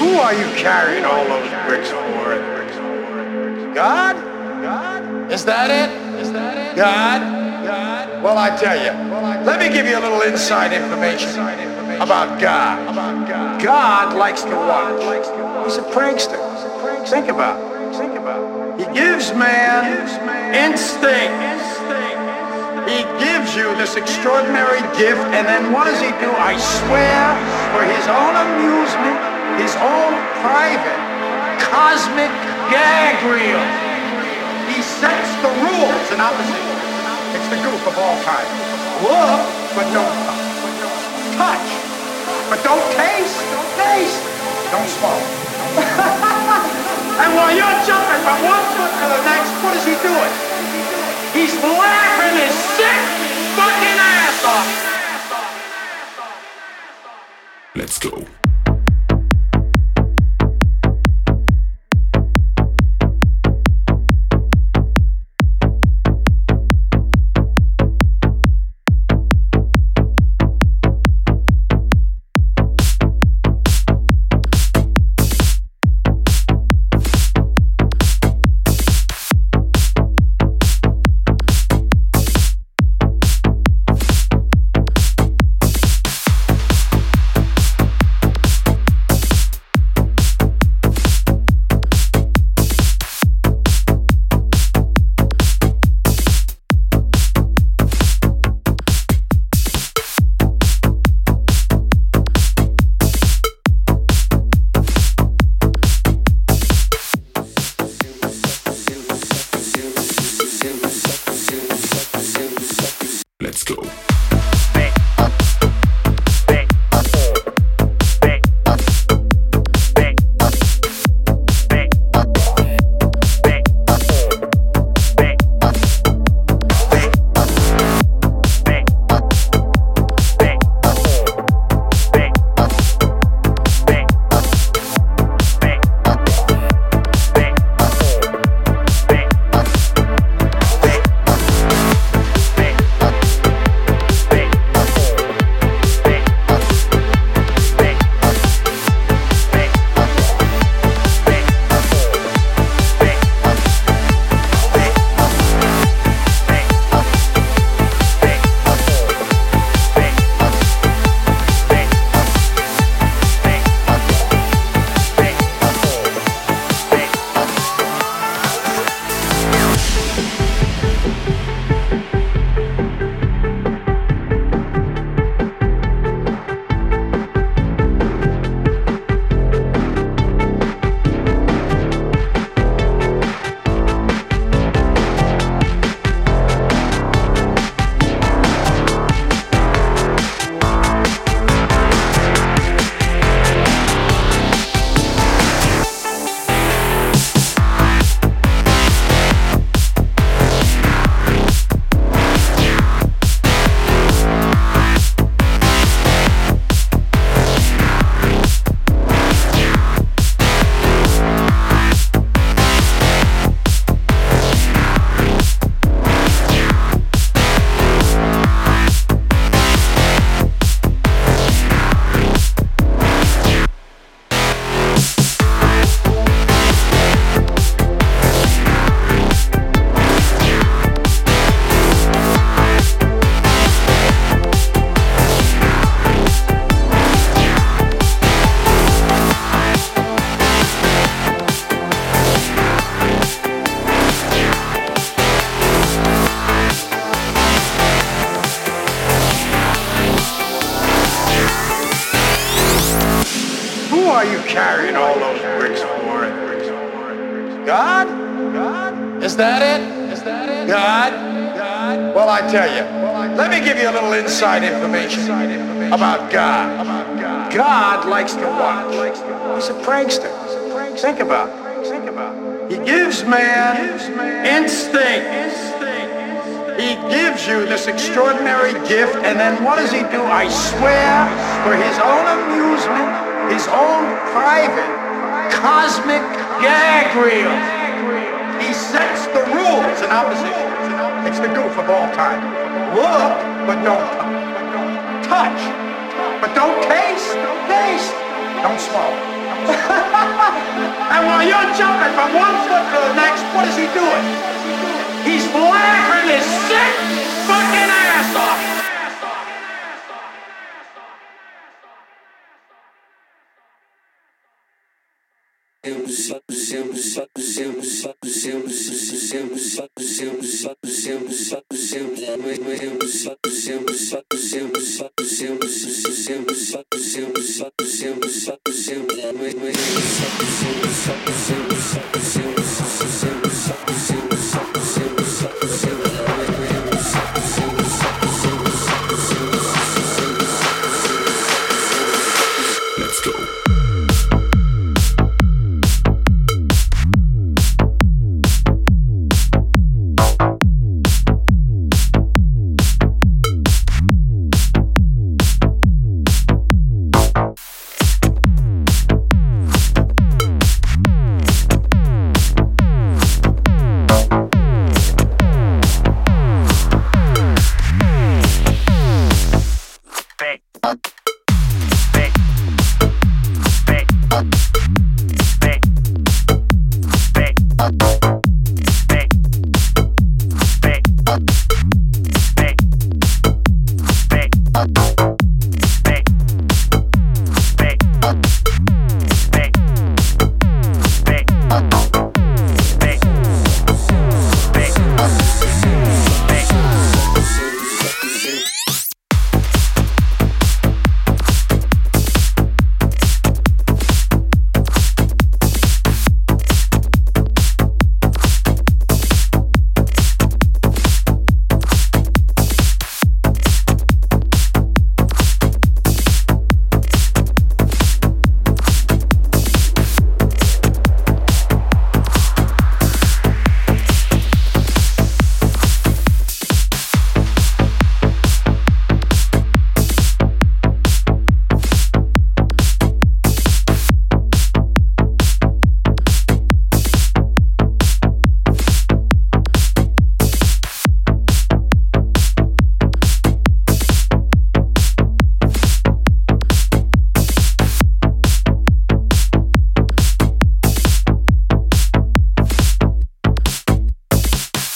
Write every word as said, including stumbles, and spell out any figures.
Who are you carrying all those bricks for? God? God? Is that it? Is that it? God? God? Well, I tell you, let me give you a little inside information about God. God likes to what? He's a prankster. Think about it. Think about it. He gives man instinct. He gives you this extraordinary gift, and then what does he do? I swear, for his own amusement, his own private, cosmic gag reel, he sets the rules in opposition. It's the goof of all time. Look, but don't touch. Touch, but don't taste. Don't taste. Don't swallow. And while you're jumping from one foot to the next, what is he doing? He's laughing his sick fucking ass off. Let's go. Let's go. Who are you carrying all those bricks for? God? God? Is that it? Is that it? God? God? Well, I tell you, let me give you a little inside information about God. God likes to what? He's a prankster. Think about it. Think about it. He gives man instinct. He gives you this extraordinary gift, and then what does he do? I swear, for his own amusement, his own private, cosmic gag reel, he sets the rules in opposition. It's the goof of all time. Look, but don't touch. Touch, but don't taste. Don't taste. Don't swallow. And while you're jumping from one foot to the next, what is he doing? He's laughing his sick fucking ass off.